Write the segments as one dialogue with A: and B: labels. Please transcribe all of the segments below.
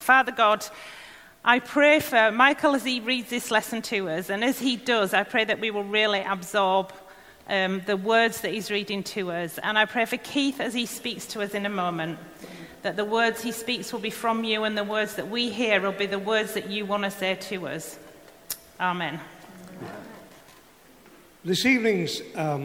A: Father God, I pray for Michael as he reads this lesson to us, and as he does, I pray that we will really absorb the words that he's reading to us. And I pray for Keith as he speaks to us in a moment, that the words he speaks will be from you, and the words that we hear will be the words that you want to say to us. Amen.
B: This evening's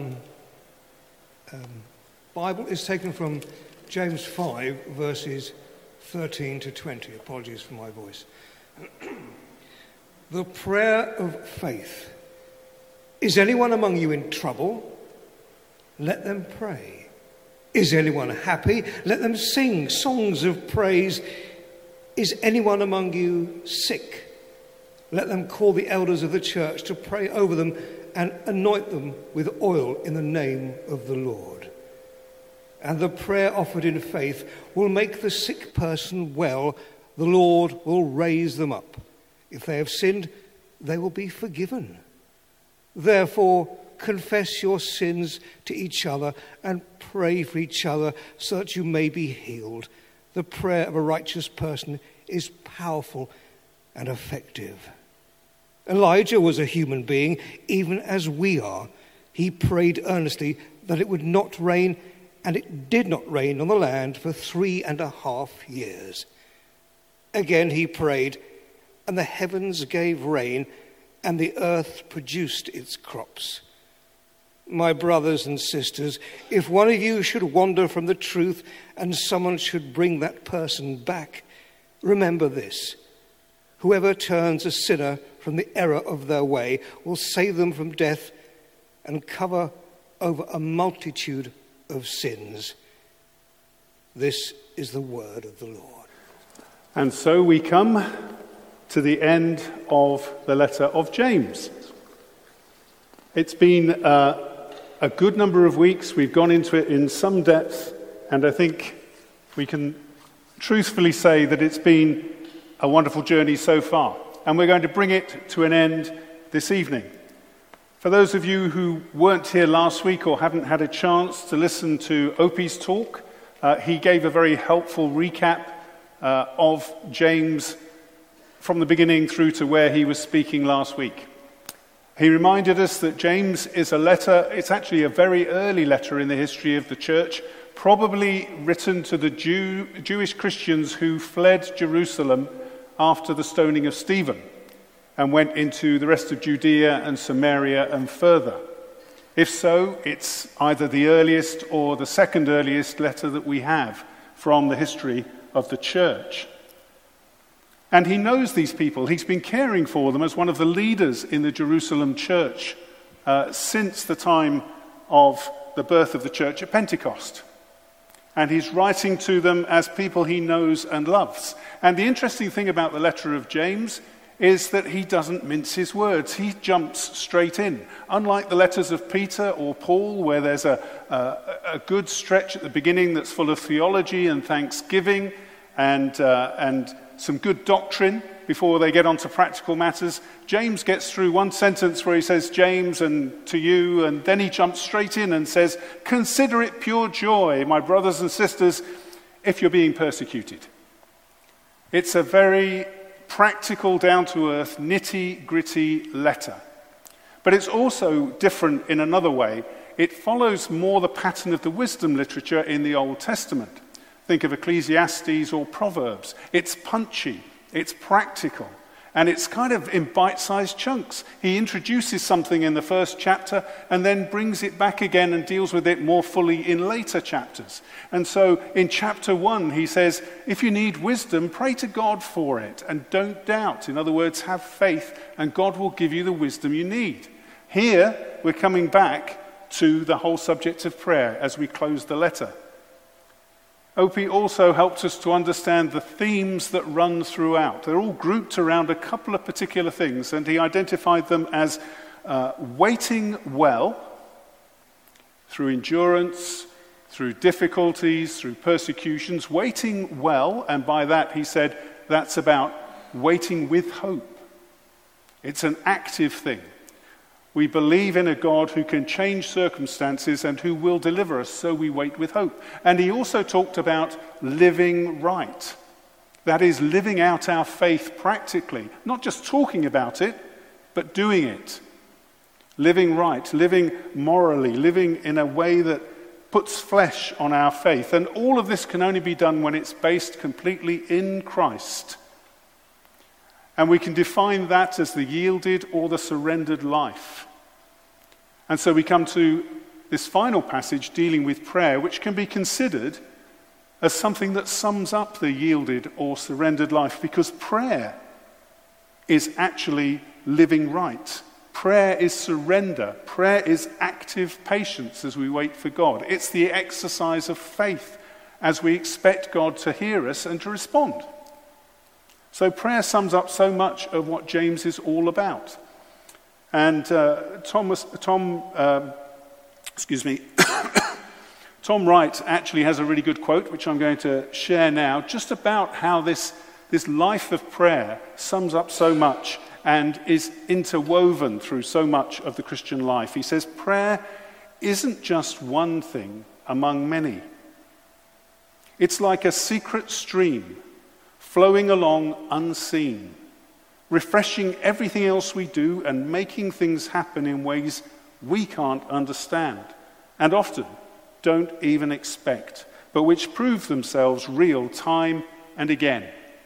B: Bible is taken from James 5, verses 13 to 20. Apologies for my voice. The prayer of faith. Is anyone among you in trouble? Let them pray. Is anyone happy? Let them sing songs of praise. Is anyone among you sick? Let them call the elders of the church to pray over them and anoint them with oil in the name of the Lord. And the prayer offered in faith will make the sick person well. The Lord will raise them up. If they have sinned, they will be forgiven. Therefore, confess your sins to each other and pray for each other so that you may be healed. The prayer of a righteous person is powerful and effective. Elijah was a human being, even as we are. He prayed earnestly that it would not rain, and it did not rain on the land for 3.5 years. Again he prayed, and the heavens gave rain, and the earth produced its crops. My brothers and sisters, if one of you should wander from the truth and someone should bring that person back, remember this: whoever turns a sinner from the error of their way will save them from death and cover over a multitude of sins. This is the word of the Lord.
C: And so we come to the end of the letter of James. It's been a good number of weeks. We've gone into it in some depth, and I think we can truthfully say that it's been a wonderful journey so far. And we're going to bring it to an end this evening. For those of you who weren't here last week or haven't had a chance to listen to Opie's talk, he gave a very helpful recap of James from the beginning through to where he was speaking last week. He reminded us that James is a letter, it's actually a very early letter in the history of the church, probably written to the Jewish Christians who fled Jerusalem after the stoning of Stephen and went into the rest of Judea and Samaria and further. If so, it's either the earliest or the second earliest letter that we have from the history of the church. And he knows these people. He's been caring for them as one of the leaders in the Jerusalem church since the time of the birth of the church at Pentecost. And he's writing to them as people he knows and loves. And the interesting thing about the letter of James is that he doesn't mince his words. He jumps straight in. Unlike the letters of Peter or Paul, where there's a good stretch at the beginning that's full of theology and thanksgiving and some good doctrine before they get on to practical matters, James gets through one sentence where he says, James and to you, and then he jumps straight in and says, consider it pure joy, my brothers and sisters, if you're being persecuted. It's a very practical, down-to-earth, nitty-gritty letter. But it's also different in another way. It follows more the pattern of the wisdom literature in the Old Testament. Think of Ecclesiastes or Proverbs. It's punchy, it's practical, and it's kind of in bite-sized chunks. He introduces something in the first chapter and then brings it back again and deals with it more fully in later chapters. And so in chapter 1, he says, if you need wisdom, pray to God for it and don't doubt. In other words, have faith and God will give you the wisdom you need. Here, we're coming back to the whole subject of prayer as we close the letter. Opie also helped us to understand the themes that run throughout. They're all grouped around a couple of particular things, and he identified them as waiting well, through endurance, through difficulties, through persecutions, waiting well, and by that he said that's about waiting with hope. It's an active thing. We believe in a God who can change circumstances and who will deliver us, so we wait with hope. And he also talked about living right. That is living out our faith practically, not just talking about it, but doing it. Living right, living morally, living in a way that puts flesh on our faith. And all of this can only be done when it's based completely in Christ. And we can define that as the yielded or the surrendered life. And so we come to this final passage dealing with prayer, which can be considered as something that sums up the yielded or surrendered life, because prayer is actually living right. Prayer is surrender. Prayer is active patience as we wait for God. It's the exercise of faith as we expect God to hear us and to respond. So prayer sums up so much of what James is all about. And Tom Wright actually has a really good quote, which I'm going to share now, just about how this life of prayer sums up so much and is interwoven through so much of the Christian life. He says, prayer isn't just one thing among many. It's like a secret stream flowing along unseen, refreshing everything else we do and making things happen in ways we can't understand and often don't even expect, but which prove themselves real time and again.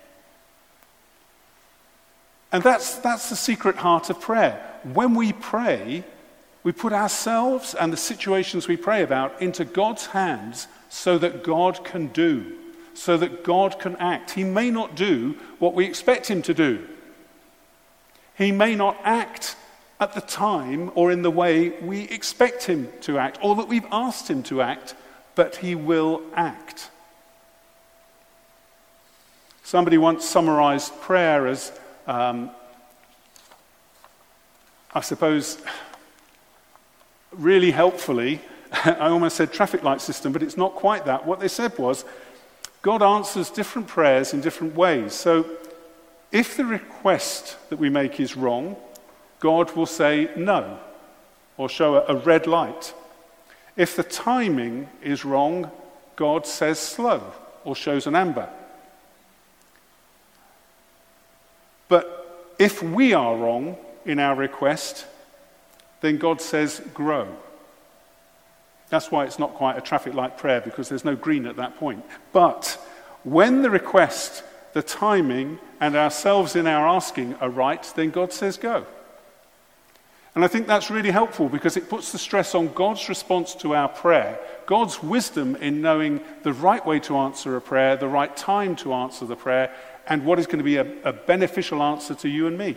C: And that's the secret heart of prayer. When we pray, we put ourselves and the situations we pray about into God's hands so that God can do, so that God can act. He may not do what we expect him to do. He may not act at the time or in the way we expect him to act or that we've asked him to act, but he will act. Somebody once summarized prayer as, I suppose, really helpfully, I almost said traffic light system, but it's not quite that. What they said was, God answers different prayers in different ways. So if the request that we make is wrong, God will say no, or show a red light. If the timing is wrong, God says slow, or shows an amber. But if we are wrong in our request, then God says grow. That's why it's not quite a traffic light prayer, because there's no green at that point. But when the request, the timing, and ourselves in our asking are right, then God says go. And I think that's really helpful because it puts the stress on God's response to our prayer, God's wisdom in knowing the right way to answer a prayer, the right time to answer the prayer, and what is going to be a beneficial answer to you and me.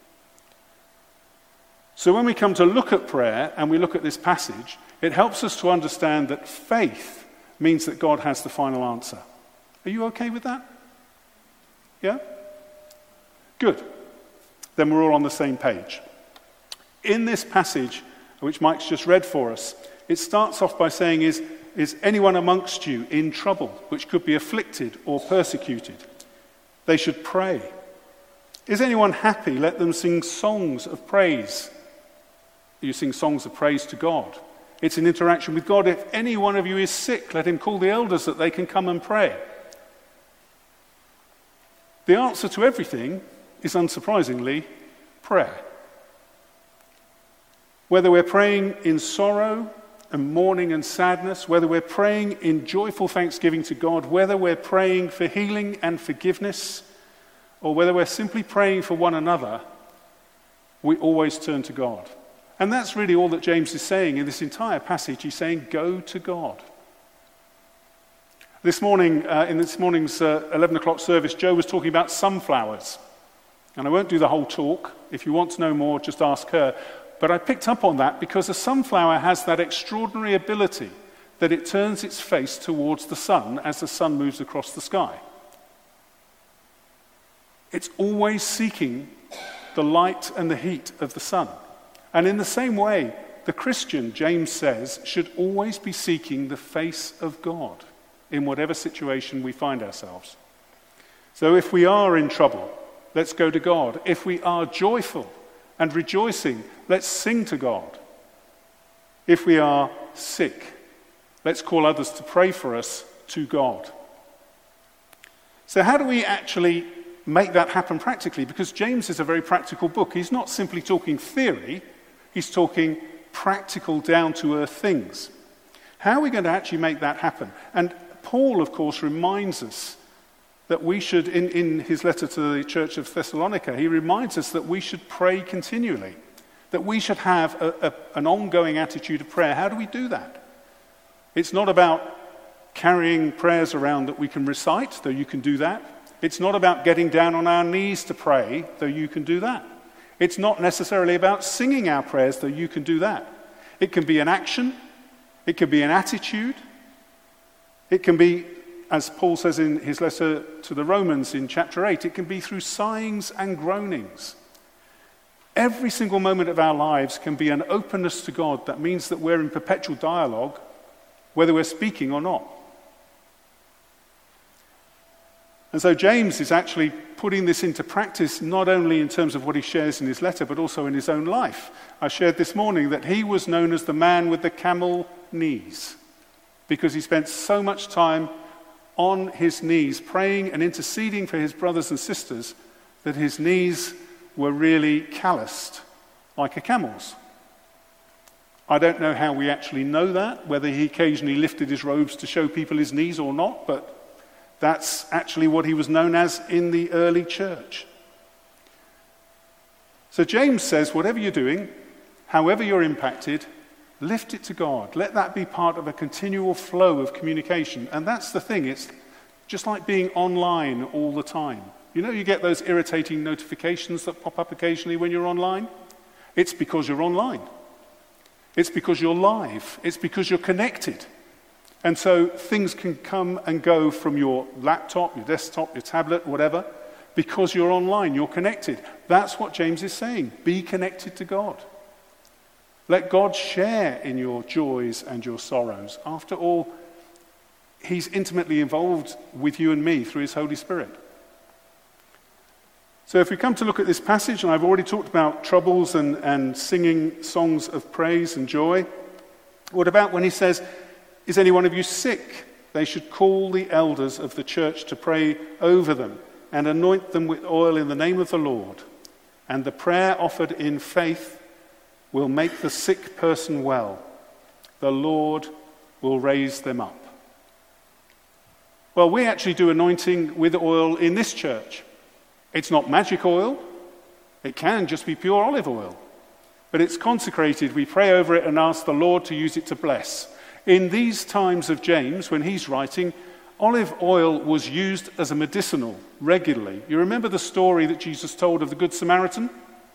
C: So when we come to look at prayer and we look at this passage, it helps us to understand that faith means that God has the final answer. Are you okay with that? Yeah? Good. Then we're all on the same page. In this passage, which Mike's just read for us, it starts off by saying, is anyone amongst you in trouble, which could be afflicted or persecuted? They should pray. Is anyone happy? Let them sing songs of praise. You sing songs of praise to God. It's an interaction with God. If any one of you is sick, let him call the elders that they can come and pray. The answer to everything is, unsurprisingly, prayer. Whether we're praying in sorrow and mourning and sadness, whether we're praying in joyful thanksgiving to God, whether we're praying for healing and forgiveness, or whether we're simply praying for one another, we always turn to God. And that's really all that James is saying in this entire passage. He's saying, go to God. This morning, in this morning's 11 o'clock service, Joe was talking about sunflowers. And I won't do the whole talk. If you want to know more, just ask her. But I picked up on that because a sunflower has that extraordinary ability that it turns its face towards the sun as the sun moves across the sky. It's always seeking the light and the heat of the sun. And in the same way, the Christian, James says, should always be seeking the face of God in whatever situation we find ourselves. So if we are in trouble, let's go to God. If we are joyful and rejoicing, let's sing to God. If we are sick, let's call others to pray for us to God. So how do we actually make that happen practically? Because James is a very practical book. He's not simply talking theory, he's talking practical, down-to-earth things. How are we going to actually make that happen? And Paul, of course, reminds us that we should, in his letter to the church of Thessalonica, he reminds us that we should pray continually, that we should have an ongoing attitude of prayer. How do we do that? It's not about carrying prayers around that we can recite, though you can do that. It's not about getting down on our knees to pray, though you can do that. It's not necessarily about singing our prayers, though you can do that. It can be an action. It can be an attitude. It can be, as Paul says in his letter to the Romans in chapter 8, it can be through sighings and groanings. Every single moment of our lives can be an openness to God that means that we're in perpetual dialogue, whether we're speaking or not. And so James is actually putting this into practice, not only in terms of what he shares in his letter, but also in his own life. I shared this morning that he was known as the man with the camel knees, because he spent so much time on his knees praying and interceding for his brothers and sisters that his knees were really calloused like a camel's. I don't know how we actually know that, whether he occasionally lifted his robes to show people his knees or not, but that's actually what he was known as in the early church. So James says, whatever you're doing, however you're impacted, lift it to God. Let that be part of a continual flow of communication. And that's the thing. It's just like being online all the time. You know, you get those irritating notifications that pop up occasionally when you're online? It's because you're online. It's because you're live. It's because you're connected. And so things can come and go from your laptop, your desktop, your tablet, whatever, because you're online, you're connected. That's what James is saying. Be connected to God. Let God share in your joys and your sorrows. After all, he's intimately involved with you and me through his Holy Spirit. So if we come to look at this passage, and I've already talked about troubles and singing songs of praise and joy, what about when he says, is any one of you sick? They should call the elders of the church to pray over them and anoint them with oil in the name of the Lord. And the prayer offered in faith will make the sick person well. The Lord will raise them up. Well, we actually do anointing with oil in this church. It's not magic oil. It can just be pure olive oil. But it's consecrated. We pray over it and ask the Lord to use it to bless. In these times of James, when he's writing, olive oil was used as a medicinal regularly. You remember the story that Jesus told of the Good Samaritan?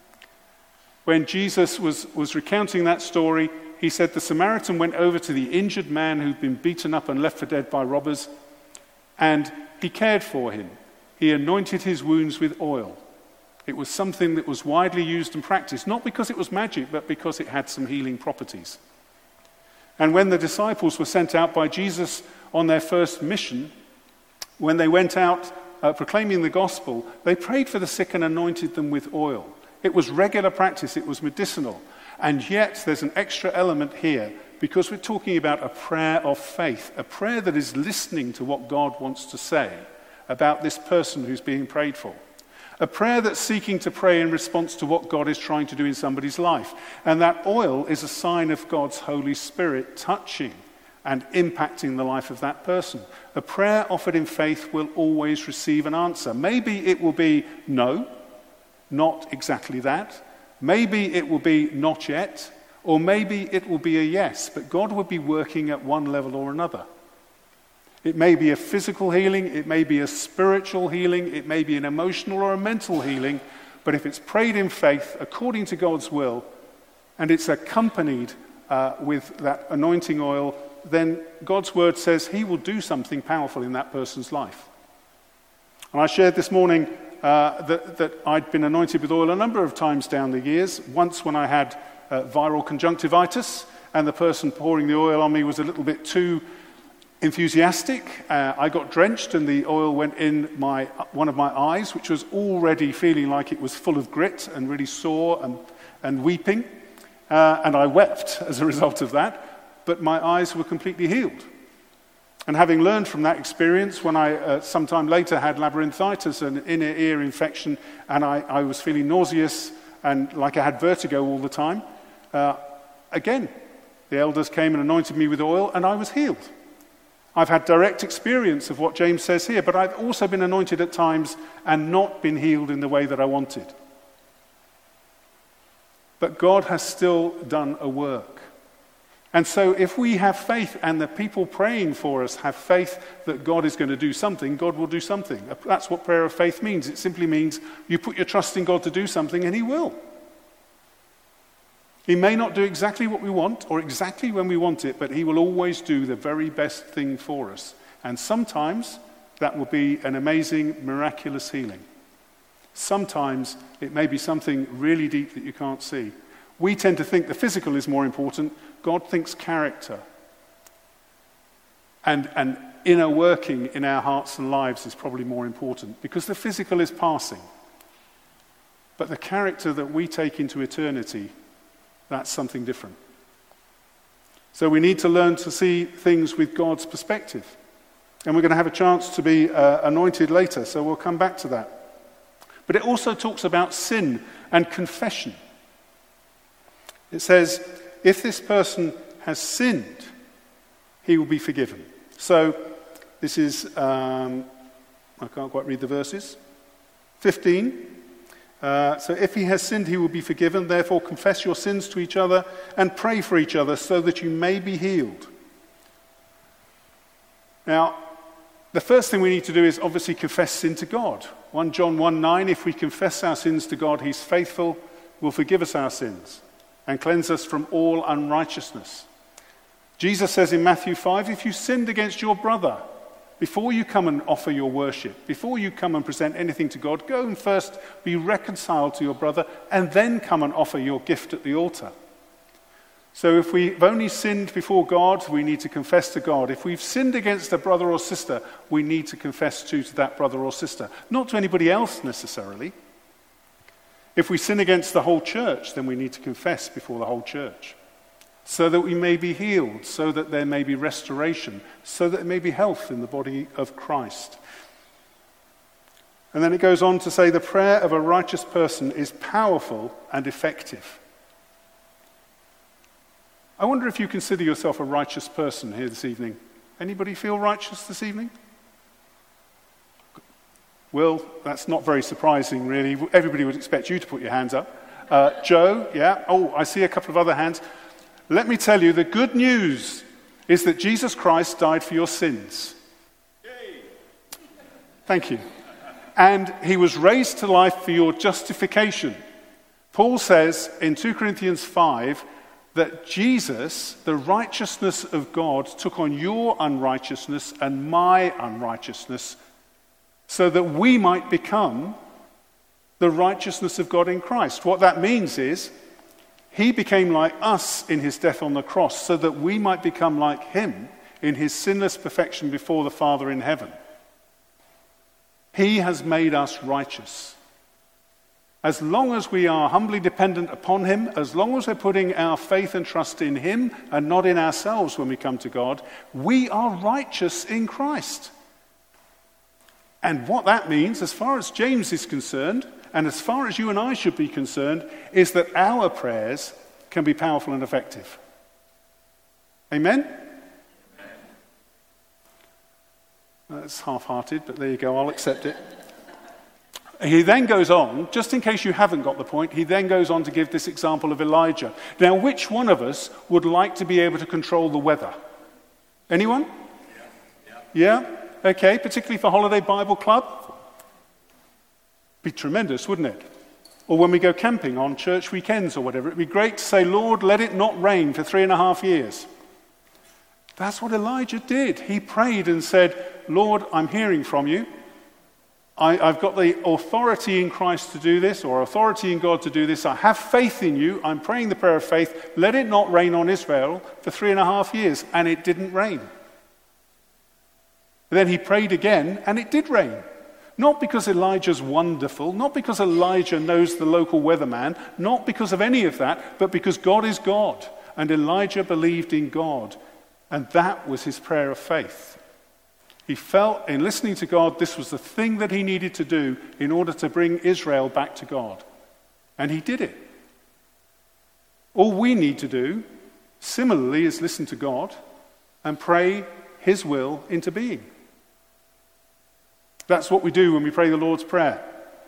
C: When Jesus was recounting that story, he said the Samaritan went over to the injured man who'd been beaten up and left for dead by robbers, and he cared for him. He anointed his wounds with oil. It was something that was widely used and practiced, not because it was magic, but because it had some healing properties. And when the disciples were sent out by Jesus on their first mission, when they went out proclaiming the gospel, they prayed for the sick and anointed them with oil. It was regular practice, it was medicinal. And yet there's an extra element here, because we're talking about a prayer of faith, a prayer that is listening to what God wants to say about this person who's being prayed for. A prayer that's seeking to pray in response to what God is trying to do in somebody's life. And that oil is a sign of God's Holy Spirit touching and impacting the life of that person. A prayer offered in faith will always receive an answer. Maybe it will be no, not exactly that. Maybe it will be not yet. Or maybe it will be a yes. But God will be working at one level or another. It may be a physical healing, it may be a spiritual healing, it may be an emotional or a mental healing, but if it's prayed in faith according to God's will, and it's accompanied with that anointing oil, then God's word says he will do something powerful in that person's life. And I shared this morning that I'd been anointed with oil a number of times down the years. Once when I had viral conjunctivitis, and the person pouring the oil on me was a little bit too enthusiastic. I got drenched and the oil went in one of my eyes, which was already feeling like it was full of grit and really sore and weeping. And I wept as a result of that, but my eyes were completely healed. And having learned from that experience, when I sometime later had labyrinthitis, an inner ear infection, and I was feeling nauseous and like I had vertigo all the time, again, the elders came and anointed me with oil, and I was healed. I've had direct experience of what James says here, but I've also been anointed at times and not been healed in the way that I wanted. But God has still done a work. And so if we have faith and the people praying for us have faith that God is going to do something, God will do something. That's what prayer of faith means. It simply means you put your trust in God to do something and he will. He may not do exactly what we want or exactly when we want it, but he will always do the very best thing for us. And sometimes that will be an amazing, miraculous healing. Sometimes it may be something really deep that you can't see. We tend to think the physical is more important. God thinks character and inner working in our hearts and lives is probably more important, because the physical is passing. But the character that we take into eternity, that's something different. So we need to learn to see things with God's perspective. And we're going to have a chance to be anointed later, so we'll come back to that. But it also talks about sin and confession. It says, if this person has sinned, he will be forgiven. So this is, I can't quite read the verses, 15. So if he has sinned, he will be forgiven. Therefore, confess your sins to each other and pray for each other so that you may be healed. Now, the first thing we need to do is obviously confess sin to God. 1 John 1:9, if we confess our sins to God, he's faithful, will forgive us our sins and cleanse us from all unrighteousness. Jesus says in Matthew 5, if you sinned against your brother, before you come and offer your worship, before you come and present anything to God, go and first be reconciled to your brother and then come and offer your gift at the altar. So if we've only sinned before God, we need to confess to God. If we've sinned against a brother or sister, we need to confess to that brother or sister, not to anybody else necessarily. If we sin against the whole church, then we need to confess before the whole church, so that we may be healed, so that there may be restoration, so that there may be health in the body of Christ. And then it goes on to say the prayer of a righteous person is powerful and effective. I wonder if you consider yourself a righteous person here this evening. Anybody feel righteous this evening? Well, that's not very surprising, really. Everybody would expect you to put your hands up. Joe, yeah. Oh, I see a couple of other hands. Let me tell you, the good news is that Jesus Christ died for your sins. Yay. Thank you. And he was raised to life for your justification. Paul says in 2 Corinthians 5 that Jesus, the righteousness of God, took on your unrighteousness and my unrighteousness, so that we might become the righteousness of God in Christ. What that means is, he became like us in his death on the cross, so that we might become like him in his sinless perfection before the Father in heaven. He has made us righteous. As long as we are humbly dependent upon him, as long as we're putting our faith and trust in him and not in ourselves when we come to God, we are righteous in Christ. And what that means, as far as James is concerned, and as far as you and I should be concerned, is that our prayers can be powerful and effective. Amen? That's half-hearted, but there you go, I'll accept it. He then goes on, just in case you haven't got the point, he then goes on to give this example of Elijah. Now, which one of us would like to be able to control the weather? Anyone? Yeah? Okay, particularly for Holiday Bible Club? Be tremendous, wouldn't it? Or when we go camping on church weekends or whatever, it'd be great to say, Lord, let it not rain for 3.5 years. That's what Elijah did. He prayed and said, Lord, I'm hearing from you. I've got the authority in Christ to do this, or authority in God to do this. I have faith in you. I'm praying the prayer of faith. Let it not rain on Israel for 3.5 years. And it didn't rain. Then he prayed again, and it did rain. Not because Elijah's wonderful, not because Elijah knows the local weatherman, not because of any of that, but because God is God. And Elijah believed in God. And that was his prayer of faith. He felt in listening to God, this was the thing that he needed to do in order to bring Israel back to God. And he did it. All we need to do, similarly, is listen to God and pray his will into being. That's what we do when we pray the Lord's Prayer.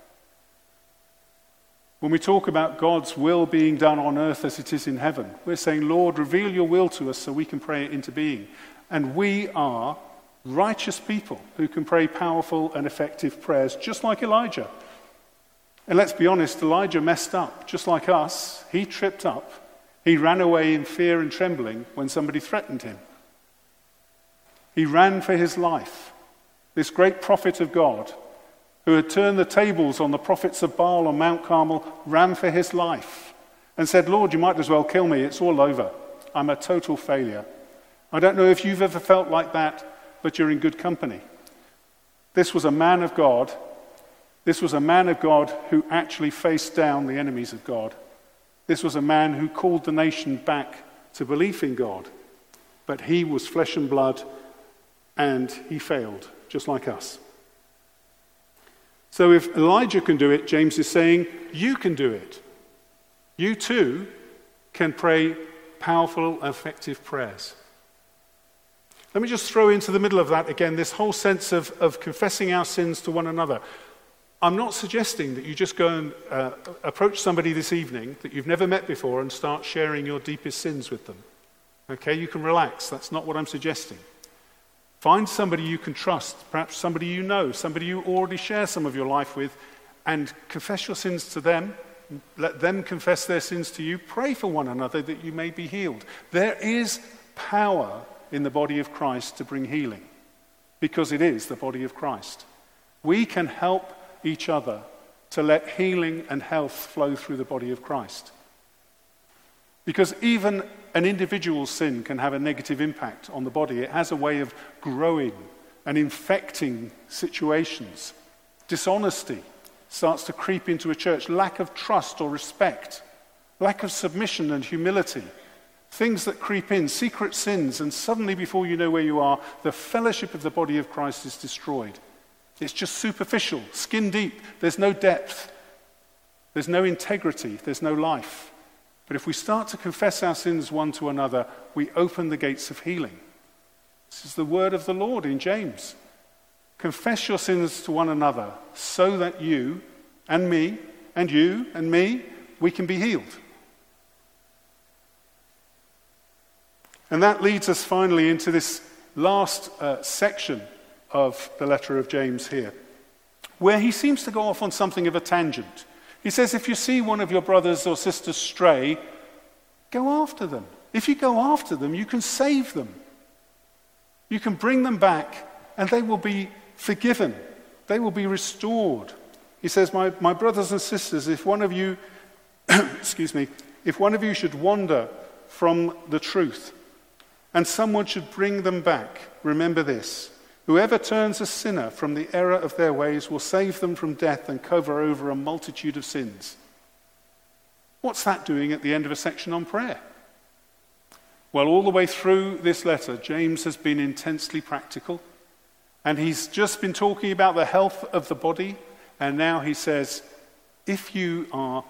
C: When we talk about God's will being done on earth as it is in heaven, we're saying, Lord, reveal your will to us so we can pray it into being. And we are righteous people who can pray powerful and effective prayers, just like Elijah. And let's be honest, Elijah messed up, just like us. He tripped up. He ran away in fear and trembling when somebody threatened him. He ran for his life. This great prophet of God, who had turned the tables on the prophets of Baal on Mount Carmel, ran for his life and said, Lord, you might as well kill me. It's all over. I'm a total failure. I don't know if you've ever felt like that, but you're in good company. This was a man of God. This was a man of God who actually faced down the enemies of God. This was a man who called the nation back to belief in God. But he was flesh and blood, and he failed, just like us. So if Elijah can do it, James is saying, you can do it. You too can pray powerful, effective prayers. Let me just throw into the middle of that again this whole sense of confessing our sins to one another. I'm not suggesting that you just go and approach somebody this evening that you've never met before and start sharing your deepest sins with them. Okay, you can relax. That's not what I'm suggesting. Find somebody you can trust, perhaps somebody you know, somebody you already share some of your life with, and confess your sins to them. Let them confess their sins to you. Pray for one another that you may be healed. There is power in the body of Christ to bring healing, because it is the body of Christ. We can help each other to let healing and health flow through the body of Christ. Because even an individual's sin can have a negative impact on the body. It has a way of growing and infecting situations. Dishonesty starts to creep into a church. Lack of trust or respect. Lack of submission and humility. Things that creep in, secret sins, and suddenly before you know where you are, the fellowship of the body of Christ is destroyed. It's just superficial, skin deep. There's no depth. There's no integrity. There's no life. But if we start to confess our sins one to another, we open the gates of healing. This is the word of the Lord in James. Confess your sins to one another so that you and me and you and me, we can be healed. And that leads us finally into this last section of the letter of James here, where he seems to go off on something of a tangent. He says, if you see one of your brothers or sisters stray, go after them. If you go after them, you can save them. You can bring them back, and they will be forgiven. They will be restored. He says, my brothers and sisters, if one of you, if one of you should wander from the truth, and someone should bring them back, remember this: whoever turns a sinner from the error of their ways will save them from death and cover over a multitude of sins. What's that doing at the end of a section on prayer? Well, all the way through this letter, James has been intensely practical, and he's just been talking about the health of the body, and now he says, if you are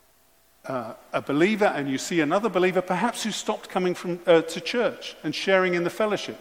C: a believer and you see another believer, perhaps who stopped coming to church and sharing in the fellowship,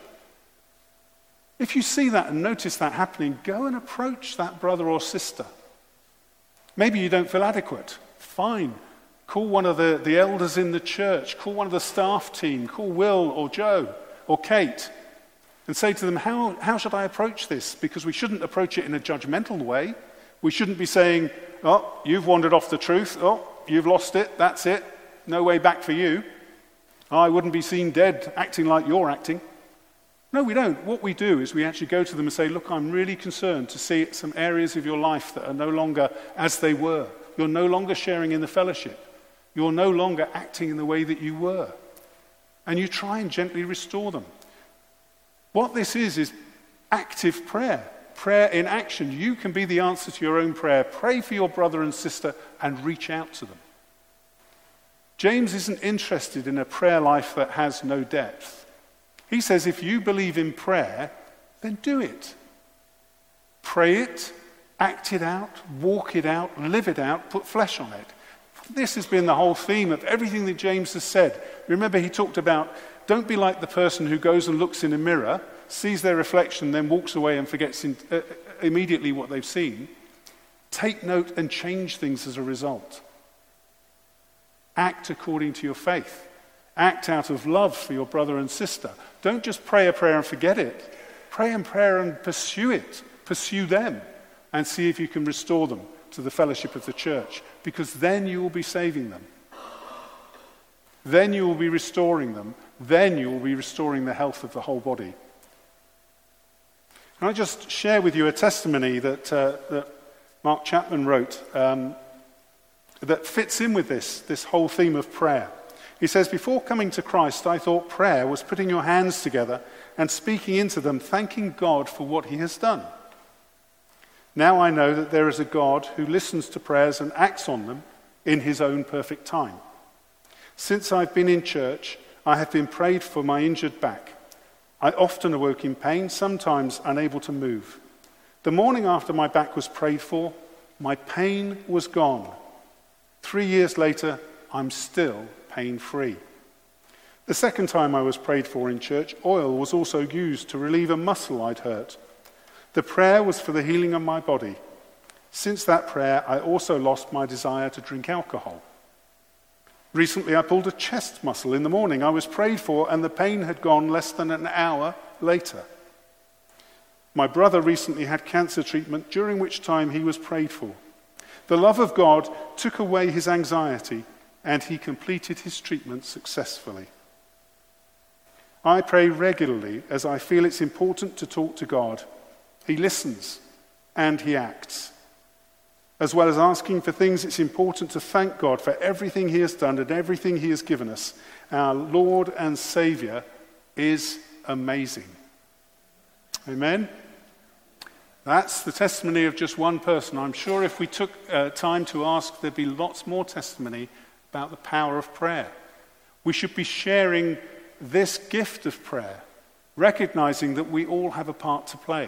C: if you see that and notice that happening, go and approach that brother or sister. Maybe you don't feel adequate. Fine. Call one of the elders in the church. Call one of the staff team. Call Will or Joe or Kate and say to them, how should I approach this? Because we shouldn't approach it in a judgmental way. We shouldn't be saying, oh, you've wandered off the truth. Oh, you've lost it. That's it. No way back for you. I wouldn't be seen dead acting like you're acting. No, we don't. What we do is we actually go to them and say, look, I'm really concerned to see some areas of your life that are no longer as they were. You're no longer sharing in the fellowship. You're no longer acting in the way that you were. And you try and gently restore them. What this is active prayer. Prayer in action. You can be the answer to your own prayer. Pray for your brother and sister and reach out to them. James isn't interested in a prayer life that has no depth. He says if you believe in prayer, then do it. Pray it, act it out, walk it out, live it out, put flesh on it. This has been the whole theme of everything that James has said. Remember, he talked about, don't be like the person who goes and looks in a mirror, sees their reflection, then walks away and forgets immediately what they've seen. Take note and change things as a result. Act according to your faith. Act out of love for your brother and sister. Don't just pray a prayer and forget it. Pray a prayer and pursue it. Pursue them and see if you can restore them to the fellowship of the church, because then you will be saving them. Then you will be restoring them. Then you will be restoring the health of the whole body. Can I just share with you a testimony that Mark Chapman wrote that fits in with this whole theme of prayer. He says, before coming to Christ, I thought prayer was putting your hands together and speaking into them, thanking God for what he has done. Now I know that there is a God who listens to prayers and acts on them in his own perfect time. Since I've been in church, I have been prayed for my injured back. I often awoke in pain, sometimes unable to move. The morning after my back was prayed for, my pain was gone. 3 years later, I'm still pain-free. The second time I was prayed for in church, oil was also used to relieve a muscle I'd hurt. The prayer was for the healing of my body. Since that prayer, I also lost my desire to drink alcohol. Recently, I pulled a chest muscle in the morning. I was prayed for, and the pain had gone less than an hour later. My brother recently had cancer treatment, during which time he was prayed for. The love of God took away his anxiety, and he completed his treatment successfully. I pray regularly as I feel it's important to talk to God. He listens and he acts. As well as asking for things, it's important to thank God for everything he has done and everything he has given us. Our Lord and Saviour is amazing. Amen? That's the testimony of just one person. I'm sure if we took time to ask, there'd be lots more testimony about the power of prayer. We should be sharing this gift of prayer, recognizing that we all have a part to play.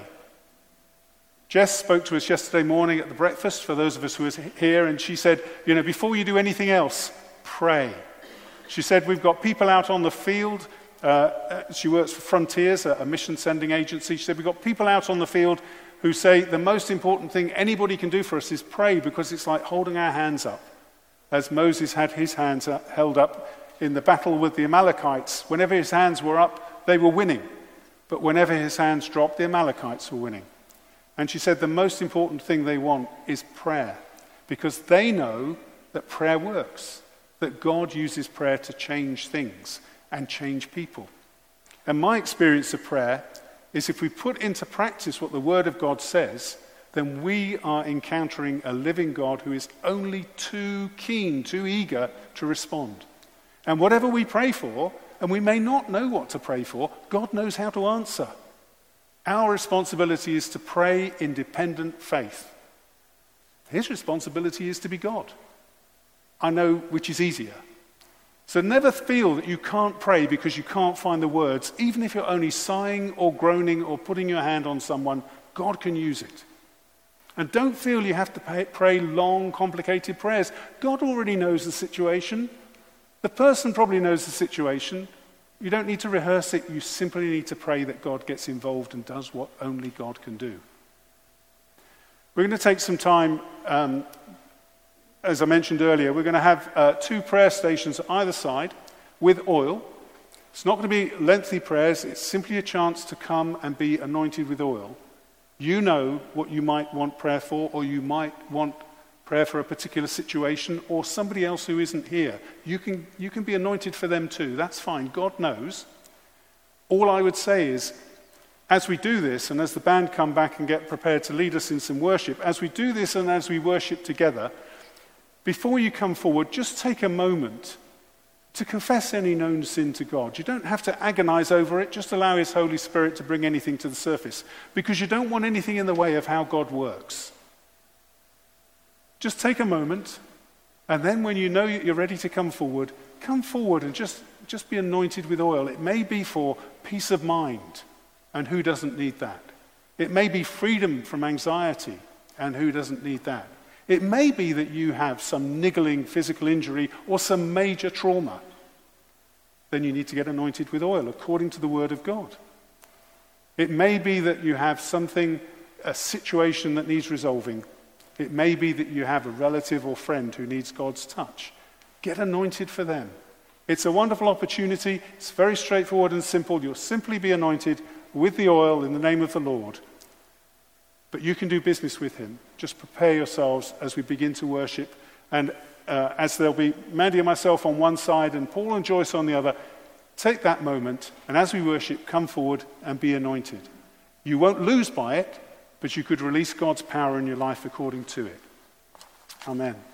C: Jess spoke to us yesterday morning at the breakfast, for those of us who were here, and she said, before you do anything else, pray. She said, we've got people out on the field. She works for Frontiers, a mission-sending agency. She said, we've got people out on the field who say the most important thing anybody can do for us is pray, because it's like holding our hands up. As Moses had his hands held up in the battle with the Amalekites, whenever his hands were up, they were winning. But whenever his hands dropped, the Amalekites were winning. And she said the most important thing they want is prayer, because they know that prayer works, that God uses prayer to change things and change people. And my experience of prayer is if we put into practice what the Word of God says, then we are encountering a living God who is only too keen, too eager to respond. And whatever we pray for, and we may not know what to pray for, God knows how to answer. Our responsibility is to pray in dependent faith. His responsibility is to be God. I know which is easier. So never feel that you can't pray because you can't find the words. Even if you're only sighing or groaning or putting your hand on someone, God can use it. And don't feel you have to pray long, complicated prayers. God already knows the situation. The person probably knows the situation. You don't need to rehearse it. You simply need to pray that God gets involved and does what only God can do. We're going to take some time, as I mentioned earlier, we're going to have 2 prayer stations either side with oil. It's not going to be lengthy prayers. It's simply a chance to come and be anointed with oil. You know what you might want prayer for, or you might want prayer for a particular situation, or somebody else who isn't here. You can be anointed for them too. That's fine. God knows. All I would say is, as we do this, and as the band come back and get prepared to lead us in some worship, as we do this and as we worship together, before you come forward, just take a moment to confess any known sin to God. You don't have to agonize over it. Just allow his Holy Spirit to bring anything to the surface, because you don't want anything in the way of how God works. Just take a moment, and then when you know you're ready to come forward and just be anointed with oil. It may be for peace of mind. and who doesn't need that? It may be freedom from anxiety, and who doesn't need that? It may be that you have some niggling physical injury or some major trauma. Then you need to get anointed with oil according to the word of God. It may be that you have something, a situation that needs resolving. It may be that you have a relative or friend who needs God's touch. Get anointed for them. It's a wonderful opportunity. It's very straightforward and simple. You'll simply be anointed with the oil in the name of the Lord. But you can do business with him. Just prepare yourselves as we begin to worship. And as there'll be Mandy and myself on one side and Paul and Joyce on the other, take that moment and as we worship, come forward and be anointed. You won't lose by it, but you could release God's power in your life according to it. Amen.